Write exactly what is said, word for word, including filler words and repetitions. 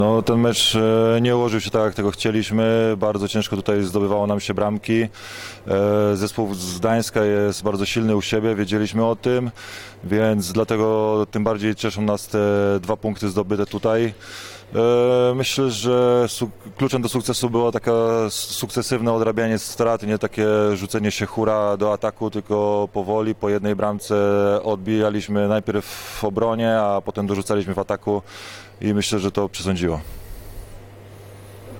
No, ten mecz e, nie ułożył się tak, jak tego chcieliśmy. Bardzo ciężko tutaj zdobywało nam się bramki. E, Zespół z Gdańska jest bardzo silny u siebie, wiedzieliśmy o tym, więc dlatego tym bardziej cieszą nas te dwa punkty zdobyte tutaj. E, Myślę, że su- kluczem do sukcesu było takie sukcesywne odrabianie strat, nie takie rzucenie się hura do ataku, tylko powoli po jednej bramce odbijaliśmy najpierw w obronie, a potem dorzucaliśmy w ataku i myślę, że to przesądziło.